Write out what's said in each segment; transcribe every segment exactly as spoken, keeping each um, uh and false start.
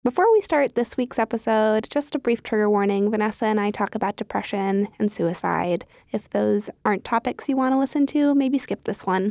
Before we start this week's episode, just a brief trigger warning. Vanessa and I talk about depression and suicide. If those aren't topics you want to listen to, maybe skip this one.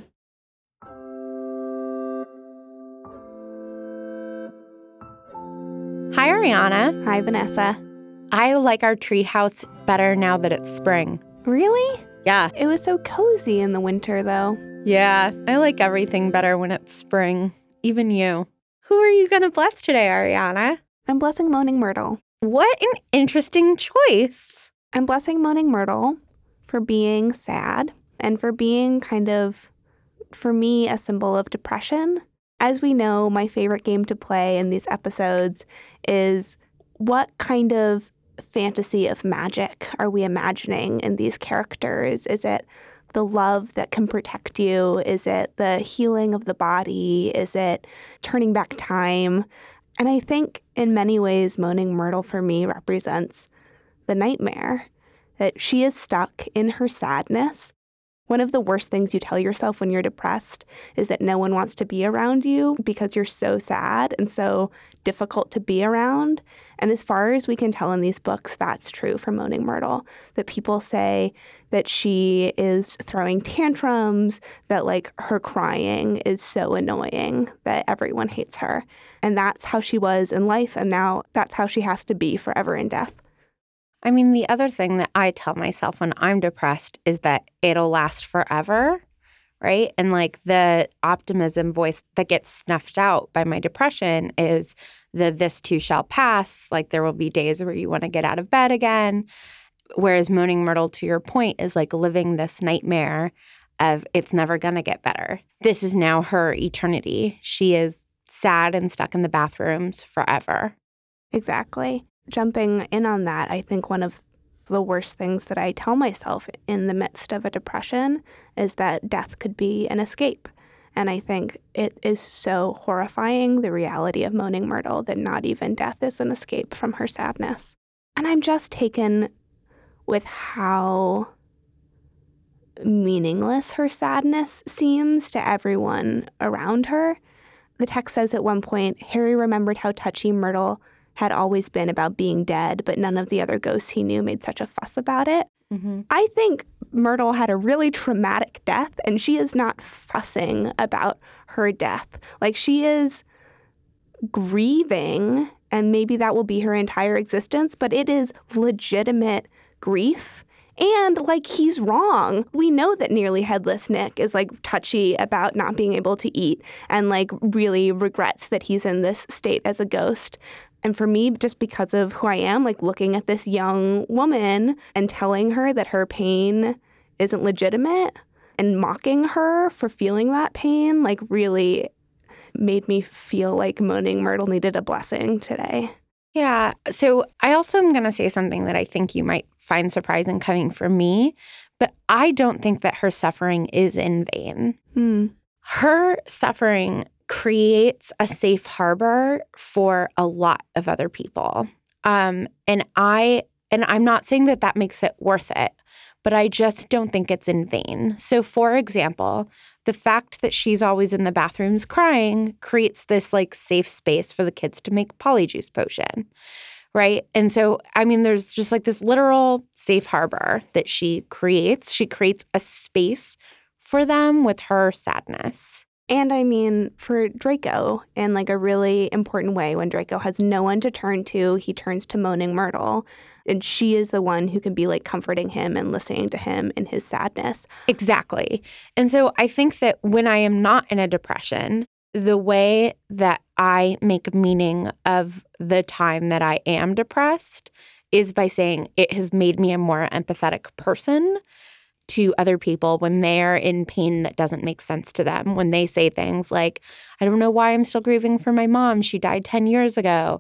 Hi, Ariana. Hi, Vanessa. I like our treehouse better now that it's spring. Really? Yeah. It was so cozy in the winter, though. Yeah, I like everything better when it's spring. Even you. Who are you going to bless today, Ariana? I'm blessing Moaning Myrtle. What an interesting choice. I'm blessing Moaning Myrtle for being sad and for being kind of, for me, a symbol of depression. As we know, my favorite game to play in these episodes is what kind of fantasy of magic are we imagining in these characters? Is it the love that can protect you? Is it the healing of the body? Is it turning back time? And I think in many ways, Moaning Myrtle for me represents the nightmare, that she is stuck in her sadness. One of the worst things you tell yourself when you're depressed is that no one wants to be around you because you're so sad and so difficult to be around. And as far as we can tell in these books, that's true for Moaning Myrtle, that people say that she is throwing tantrums, that like her crying is so annoying that everyone hates her. And that's how she was in life. And now that's how she has to be forever in death. I mean, the other thing that I tell myself when I'm depressed is that it'll last forever, right? And like the optimism voice that gets snuffed out by my depression is the this too shall pass. Like there will be days where you want to get out of bed again. Whereas Moaning Myrtle, to your point, is like living this nightmare of it's never going to get better. This is now her eternity. She is sad and stuck in the bathrooms forever. Exactly. Jumping in on that, I think one of the worst things that I tell myself in the midst of a depression is that death could be an escape. And I think it is so horrifying, the reality of Moaning Myrtle, that not even death is an escape from her sadness. And I'm just taken with how meaningless her sadness seems to everyone around her. The text says at one point, Harry remembered how touchy Myrtle had always been about being dead, but none of the other ghosts he knew made such a fuss about it. Mm-hmm. I think Myrtle had a really traumatic death, and she is not fussing about her death. Like, she is grieving, and maybe that will be her entire existence, but it is legitimate grief. And, like, he's wrong. We know that Nearly Headless Nick is, like, touchy about not being able to eat and, like, really regrets that he's in this state as a ghost. And for me, just because of who I am, like looking at this young woman and telling her that her pain isn't legitimate and mocking her for feeling that pain, like really made me feel like Moaning Myrtle needed a blessing today. Yeah. So I also am going to say something that I think you might find surprising coming from me, but I don't think that her suffering is in vain. Hmm. Her suffering creates a safe harbor for a lot of other people. Um, and I and I'm not saying that that makes it worth it, but I just don't think it's in vain. So, for example, the fact that she's always in the bathrooms crying creates this like safe space for the kids to make polyjuice potion, right? And so, I mean, there's just like this literal safe harbor that she creates. She creates a space for them with her sadness. And I mean, for Draco, in like a really important way, when Draco has no one to turn to, he turns to Moaning Myrtle. And she is the one who can be like comforting him and listening to him in his sadness. Exactly. And so I think that when I am not in a depression, the way that I make meaning of the time that I am depressed is by saying it has made me a more empathetic person to other people when they're in pain that doesn't make sense to them. When they say things like, I don't know why I'm still grieving for my mom. She died ten years ago.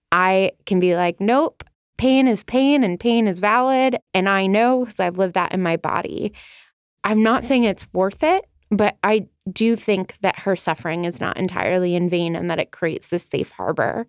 I can be like, nope, pain is pain and pain is valid. And I know because I've lived that in my body. I'm not saying it's worth it, but I do think that her suffering is not entirely in vain and that it creates this safe harbor.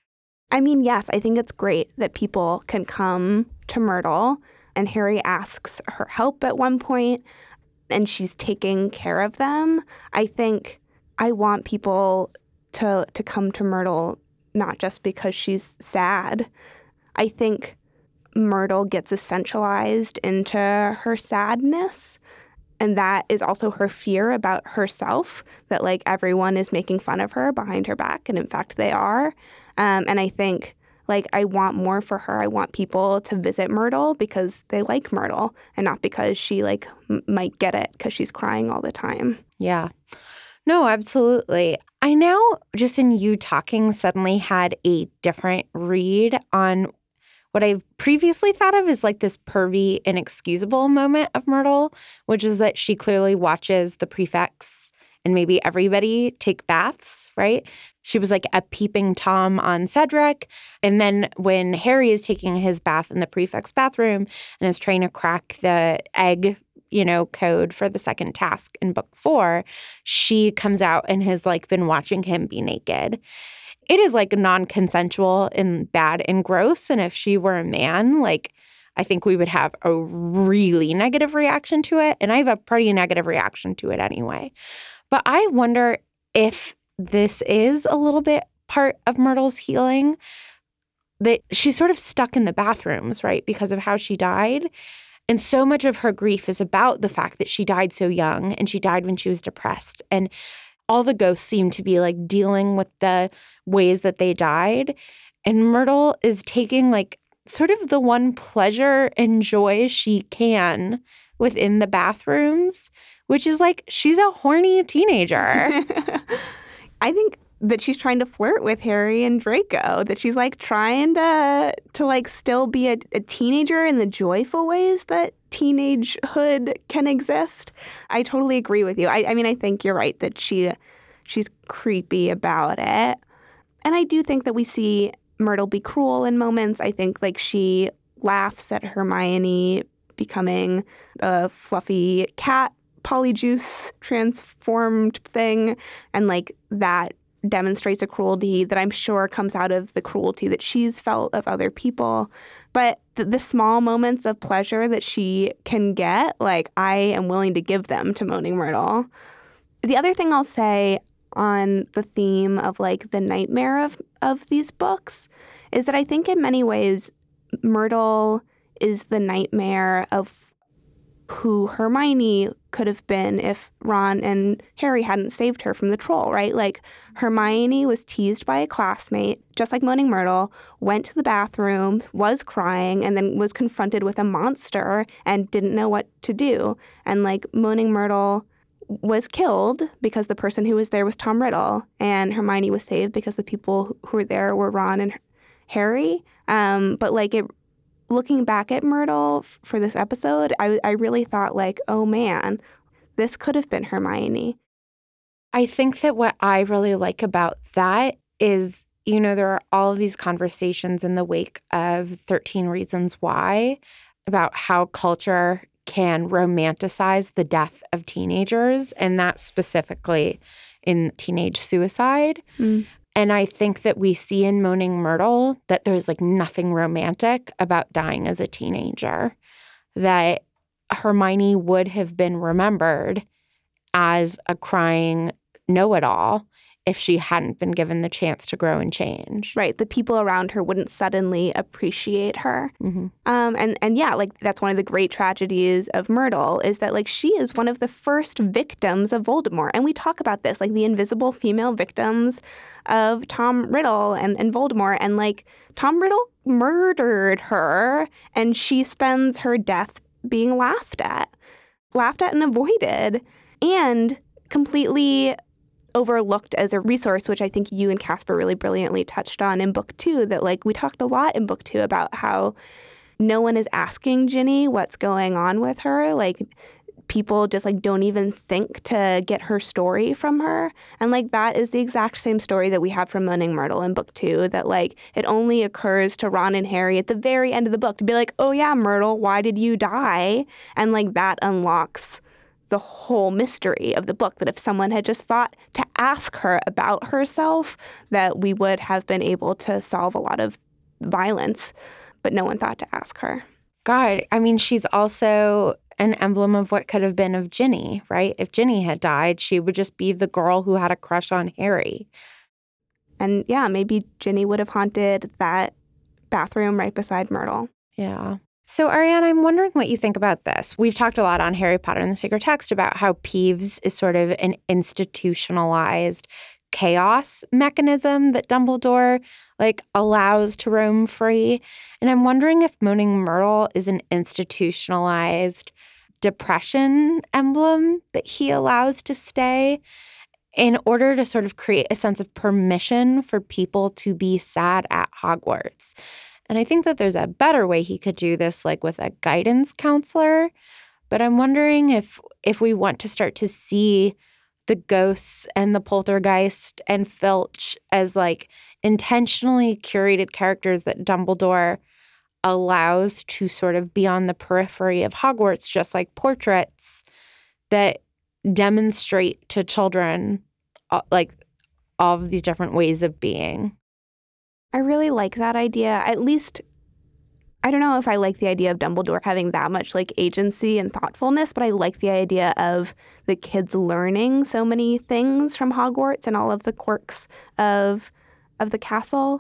I mean, yes, I think it's great that people can come to Myrtle. And Harry asks her help at one point, and she's taking care of them. I think I want people to to come to Myrtle not just because she's sad. I think Myrtle gets essentialized into her sadness. And that is also her fear about herself, that like everyone is making fun of her behind her back. And in fact, they are. Um, and I think like I want more for her. I want people to visit Myrtle because they like Myrtle and not because she like m- might get it because she's crying all the time. Yeah. No, absolutely. I now, just in you talking, suddenly had a different read on what I've previously thought of as like this pervy, inexcusable moment of Myrtle, which is that she clearly watches the prefects and maybe everybody take baths, right? She was like a peeping Tom on Cedric. And then when Harry is taking his bath in the prefect's bathroom and is trying to crack the egg, you know, code for the second task in book four, she comes out and has like been watching him be naked. It is like non-consensual and bad and gross. And if she were a man, like I think we would have a really negative reaction to it. And I have a pretty negative reaction to it anyway. But I wonder if this is a little bit part of Myrtle's healing, that she's sort of stuck in the bathrooms, right, because of how she died. And so much of her grief is about the fact that she died so young and she died when she was depressed. And all the ghosts seem to be like dealing with the ways that they died. And Myrtle is taking like sort of the one pleasure and joy she can within the bathrooms, which is like she's a horny teenager. I think that she's trying to flirt with Harry and Draco, that she's like trying to to like still be a, a teenager in the joyful ways that teenagehood can exist. I totally agree with you. I, I mean, I think you're right that she she's creepy about it. And I do think that we see Myrtle be cruel in moments. I think like she laughs at Hermione becoming a fluffy cat polyjuice transformed thing, and like that demonstrates a cruelty that I'm sure comes out of the cruelty that she's felt of other people. But the, the small moments of pleasure that she can get, like I am willing to give them to Moaning Myrtle. The other thing I'll say on the theme of like the nightmare of, of these books is that I think in many ways Myrtle is the nightmare of who Hermione could have been if Ron and Harry hadn't saved her from the troll, right? Like Hermione was teased by a classmate, just like Moaning Myrtle, went to the bathroom, was crying, and then was confronted with a monster and didn't know what to do. And like Moaning Myrtle was killed because the person who was there was Tom Riddle, and Hermione was saved because the people who were there were Ron and Harry. Um, but like it Looking back at Myrtle f- for this episode, I, I really thought like, oh man, this could have been Hermione. I think that what I really like about that is, you know, there are all of these conversations in the wake of thirteen Reasons Why about how culture can romanticize the death of teenagers, and that's specifically in teenage suicide. Mm. And I think that we see in Moaning Myrtle that there's like nothing romantic about dying as a teenager, that Hermione would have been remembered as a crying know-it-all if she hadn't been given the chance to grow and change. Right. The people around her wouldn't suddenly appreciate her. Mm-hmm. Um, and, and yeah, like that's one of the great tragedies of Myrtle is that like she is one of the first victims of Voldemort. And we talk about this, like the invisible female victims of Tom Riddle and, and Voldemort. And like Tom Riddle murdered her and she spends her death being laughed at, laughed at and avoided, and completely overlooked as a resource, which I think you and Casper really brilliantly touched on in book two, that like we talked a lot in book two about how no one is asking Ginny what's going on with her. Like people just like don't even think to get her story from her. And like that is the exact same story that we have from Moaning Myrtle in book two, that like it only occurs to Ron and Harry at the very end of the book to be like, oh yeah, Myrtle, why did you die? And like that unlocks the whole mystery of the book, that if someone had just thought to ask her about herself, that we would have been able to solve a lot of violence, but no one thought to ask her. God, I mean, she's also an emblem of what could have been of Ginny, right? If Ginny had died, she would just be the girl who had a crush on Harry. And yeah, maybe Ginny would have haunted that bathroom right beside Myrtle. Yeah. So, Ariana, I'm wondering what you think about this. We've talked a lot on Harry Potter and the Sacred Text about how Peeves is sort of an institutionalized chaos mechanism that Dumbledore, like, allows to roam free. And I'm wondering if Moaning Myrtle is an institutionalized depression emblem that he allows to stay in order to sort of create a sense of permission for people to be sad at Hogwarts. And I think that there's a better way he could do this, like with a guidance counselor. But I'm wondering if if we want to start to see the ghosts and the poltergeist and Filch as like intentionally curated characters that Dumbledore allows to sort of be on the periphery of Hogwarts, just like portraits that demonstrate to children uh, like all of these different ways of being. I really like that idea. At least, I don't know if I like the idea of Dumbledore having that much like agency and thoughtfulness, but I like the idea of the kids learning so many things from Hogwarts and all of the quirks of of the castle.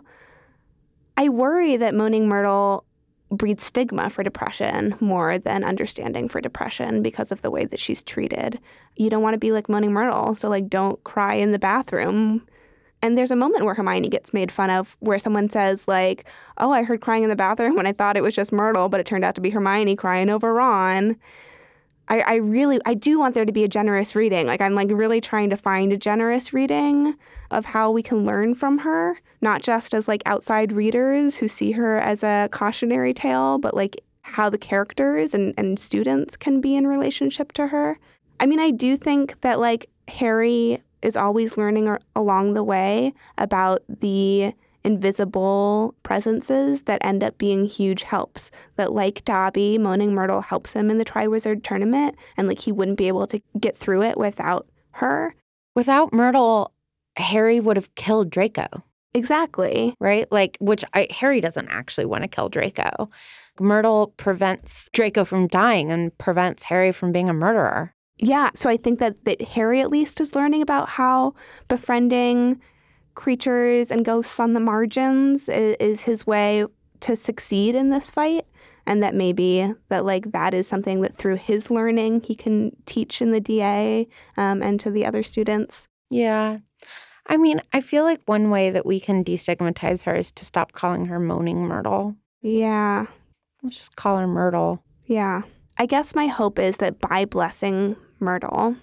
I worry that Moaning Myrtle breeds stigma for depression more than understanding for depression because of the way that she's treated. You don't want to be like Moaning Myrtle, so like don't cry in the bathroom. And there's a moment where Hermione gets made fun of where someone says, like, oh, I heard crying in the bathroom when I thought it was just Myrtle, but it turned out to be Hermione crying over Ron. I, I really, I do want there to be a generous reading. Like, I'm, like, really trying to find a generous reading of how we can learn from her, not just as, like, outside readers who see her as a cautionary tale, but, like, how the characters and, and students can be in relationship to her. I mean, I do think that, like, Harry is always learning along the way about the invisible presences that end up being huge helps. That like Dobby, Moaning Myrtle helps him in the Triwizard Tournament, and like he wouldn't be able to get through it without her. Without Myrtle, Harry would have killed Draco. Exactly. Right? Like, which I, Harry doesn't actually want to kill Draco. Myrtle prevents Draco from dying and prevents Harry from being a murderer. Yeah, so I think that, that Harry at least is learning about how befriending creatures and ghosts on the margins is, is his way to succeed in this fight, and that maybe that like that is something that through his learning he can teach in the D A um, and to the other students. Yeah. I mean, I feel like one way that we can destigmatize her is to stop calling her Moaning Myrtle. Yeah. Let's just call her Myrtle. Yeah. I guess my hope is that by blessing Myrtle,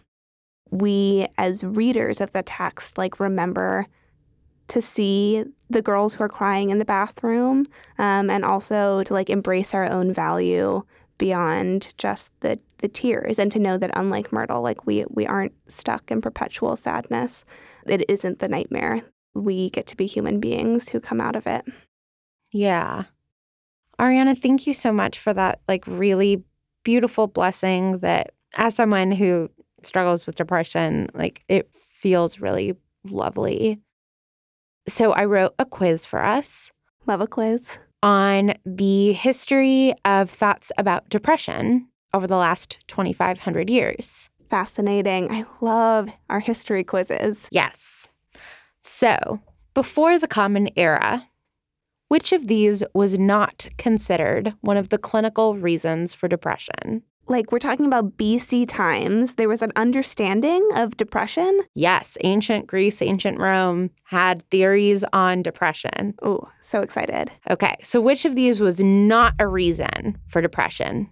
we as readers of the text like remember to see the girls who are crying in the bathroom um, and also to like embrace our own value beyond just the, the tears, and to know that unlike Myrtle, like we we aren't stuck in perpetual sadness. It isn't the nightmare. We get to be human beings who come out of it. Yeah. Ariana, thank you so much for that like really beautiful blessing that as someone who struggles with depression, like it feels really lovely. So I wrote a quiz for us. Love a quiz. On the history of thoughts about depression over the last twenty-five hundred years. Fascinating. I love our history quizzes. Yes. So before the Common Era, which of these was not considered one of the clinical reasons for depression? Like, we're talking about B C times. There was an understanding of depression? Yes. Ancient Greece, ancient Rome had theories on depression. Oh, so excited. Okay. So which of these was not a reason for depression?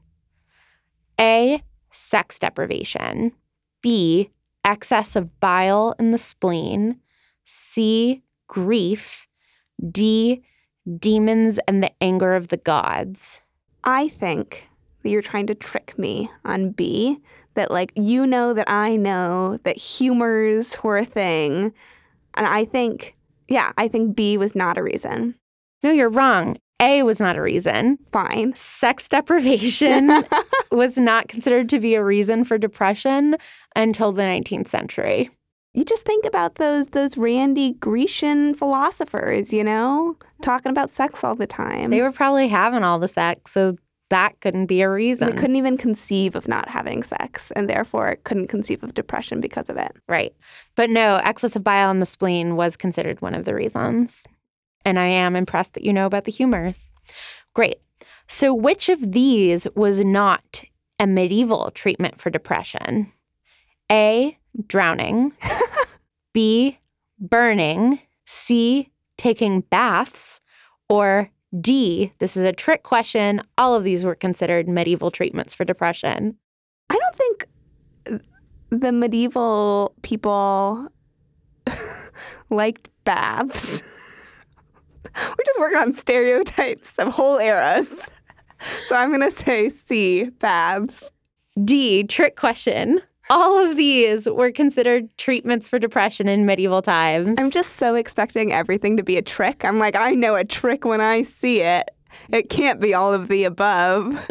A, sex deprivation. B, excess of bile in the spleen. C, grief. D, demons and the anger of the gods. I think that you're trying to trick me on B, that like, you know that I know that humors were a thing. And I think, yeah, I think B was not a reason. No, you're wrong. A was not a reason. Fine. Sex deprivation was not considered to be a reason for depression until the nineteenth century. You just think about those those randy Grecian philosophers, you know, talking about sex all the time. They were probably having all the sex, so that couldn't be a reason. They couldn't even conceive of not having sex, and therefore couldn't conceive of depression because of it. Right. But no, excess of bile in the spleen was considered one of the reasons. And I am impressed that you know about the humors. Great. So which of these was not a medieval treatment for depression? A, drowning. B, burning. C, taking baths. Or D, this is a trick question, all of these were considered medieval treatments for depression. I don't think the medieval people liked baths. We're just working on stereotypes of whole eras. So I'm going to say C, baths. D, trick question. All of these were considered treatments for depression in medieval times. I'm just so expecting everything to be a trick. I'm like, I know a trick when I see it. It can't be all of the above.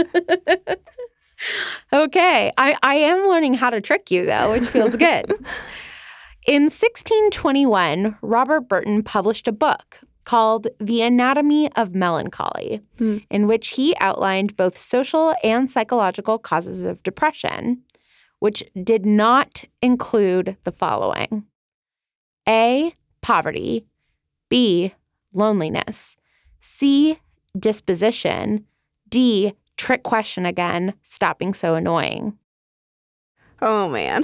Okay. I, I am learning how to trick you, though, which feels good. In sixteen twenty-one, Robert Burton published a book called The Anatomy of Melancholy, hmm. in which he outlined both social and psychological causes of depression, which did not include the following. A, poverty. B, loneliness. C, disposition. D, trick question again, stop being so annoying. Oh, man.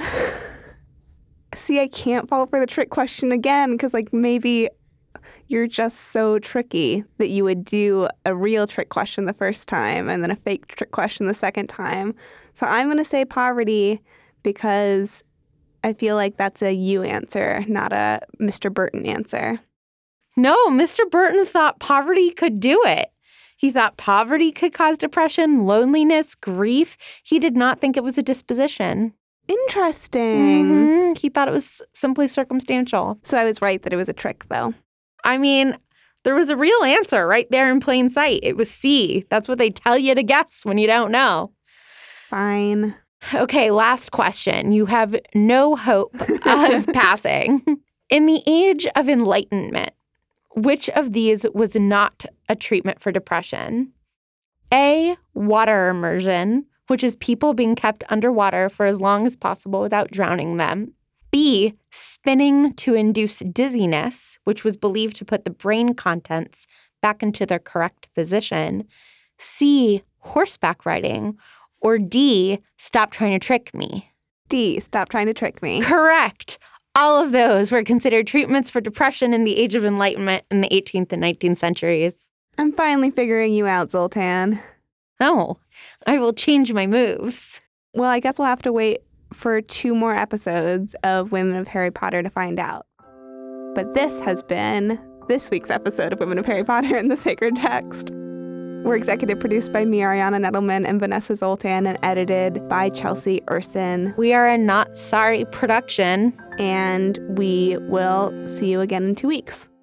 See, I can't fall for the trick question again because, like, maybe you're just so tricky that you would do a real trick question the first time and then a fake trick question the second time. So I'm going to say poverty because I feel like that's a you answer, not a Mister Burton answer. No, Mister Burton thought poverty could do it. He thought poverty could cause depression, loneliness, grief. He did not think it was a disposition. Interesting. Mm-hmm. He thought it was simply circumstantial. So I was right that it was a trick, though. I mean, there was a real answer right there in plain sight. It was C. That's what they tell you to guess when you don't know. Fine. Okay, last question. You have no hope of passing. In the Age of Enlightenment, which of these was not a treatment for depression? A, water immersion, which is people being kept underwater for as long as possible without drowning them. B, spinning to induce dizziness, which was believed to put the brain contents back into their correct position. C, horseback riding. Or D, stop trying to trick me. D, stop trying to trick me. Correct. All of those were considered treatments for depression in the Age of Enlightenment in the eighteenth and nineteenth centuries. I'm finally figuring you out, Zoltan. Oh, I will change my moves. Well, I guess we'll have to wait for two more episodes of Women of Harry Potter to find out. But this has been this week's episode of Women of Harry Potter and the Sacred Text. We're executive produced by me, Ariana Nettleman, and Vanessa Zoltan, and edited by Chelsea Urson. We are a Not Sorry production. And we will see you again in two weeks.